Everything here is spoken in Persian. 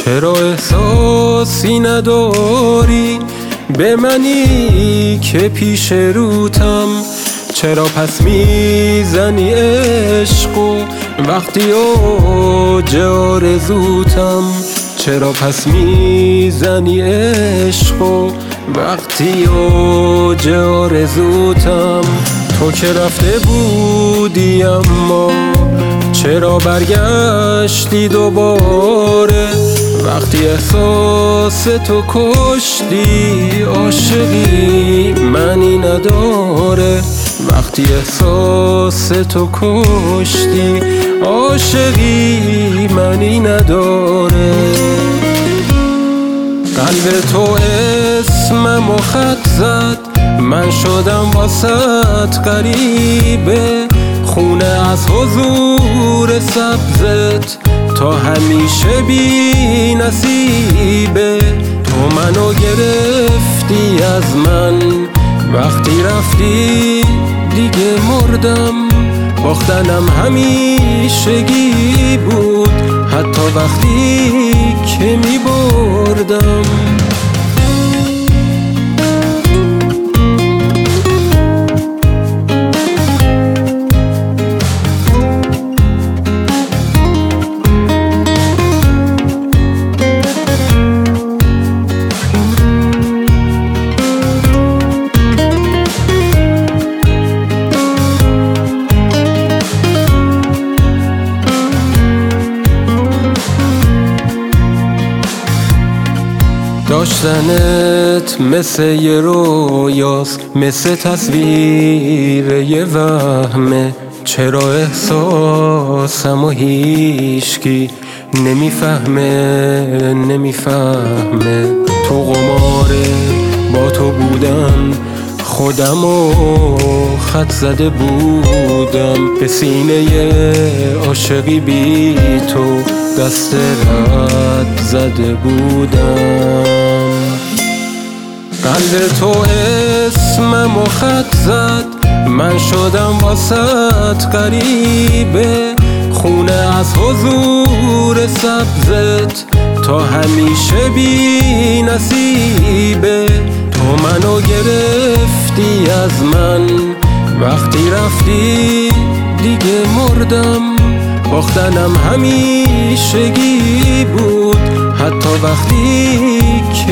چرا احساسی نداری به منی که پیش روتم؟ چرا پس میزنی عشقو وقتی اوج آرزوتم؟ چرا پس میزنی عشقو وقتی اوج آرزوتم؟ تو که رفته بودی اما چرا برگشتی دوباره؟ وقتی احساس تو کشتی عاشقی معنی نداره. وقتی احساس تو کشتی عاشقی معنی نداره. قلب تو اسمم و خط زد، من شدم واسط غریبه. خونه از حضور سبزت تا همیشه بی نصیبه. تو منو گرفتی از من، وقتی رفتی دیگه مردم. باختنم همیشگی بود، حتی وقتی که می بردم. داشتنت مثل یه رویاست، مثل تصویر یه وهمه. چرا احساسمو هیچکی نمیفهمه؟ تو قماره با تو بودن، خودمو خط زده بودم. به سینه عاشقی بی تو دست رد زده بودم. قلب تو اسمم و خط زد، من شدم واسط غریبه. خونه از حضور سبزت تا همیشه بی نصیبه. تو منو گرفتی از من، وقتی رفتی دیگه مردم. باختنم همیشگی بود، حتی وقتی